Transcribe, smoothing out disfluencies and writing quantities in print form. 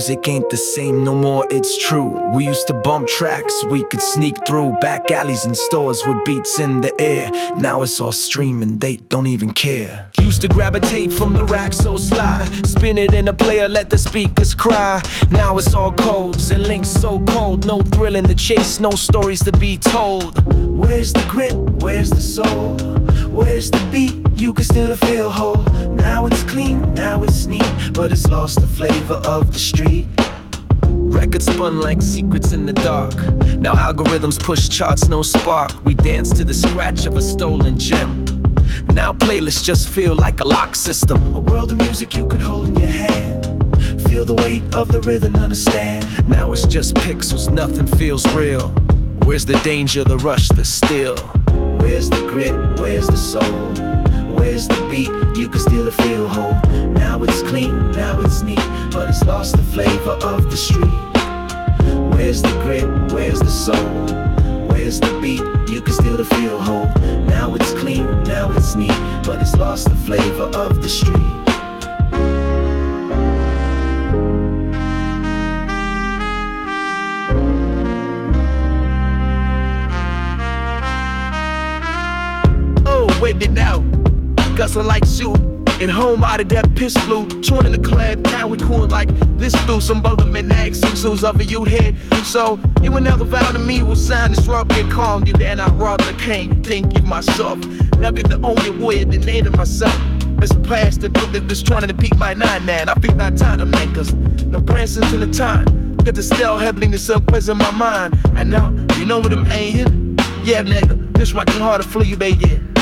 music ain't the same no more, it's true. We used to bump tracks we could sneak through back alleys and stores with beats in the air. Now it's all streaming, they don't even care. Used to grab a tape from the rack so sly, spin it in a player, let the speakers cry. Now it's all codes and links so cold, no thrill in the chase, no stories to be told. Where's the grit? Where's the soul? Where's the beat? You can still feel whole. Now it's clean, now it's neat, but it's lost the flavor of the street. Records spun like secrets in the dark. Now algorithms push charts, no spark. We dance to the scratch of a stolen gem. Now playlists just feel like a lock system. A world of music you could hold in your hand. Feel the weight of the rhythm, understand. Now it's just pixels, nothing feels real. Where's the danger, the rush, the still? Where's the grit? Where's the soul? Where's the beat? You can still feel whole. Now it's clean, now it's neat, but it's lost the flavor of the street. Where's the grit? Where's the soul? Where's the beat? You can still feel whole. Now it's clean, now it's neat, but it's lost the flavor of the street. Wait it out, guts are like soup. And home out of that piss flu. Joining the club, now we cool like this through some bother men accents who's over you head. So you will never vow to me will sign this rock get calm. You then I rather can't think of myself. Now get the only way the name of myself. It's a past that just trying to peak my 9-9. I think that time to make us no branches in the time. Get the still heaviness up in my mind. And now you know what I'm ailing. Yeah nigga, this rockin' hard to flee, baby.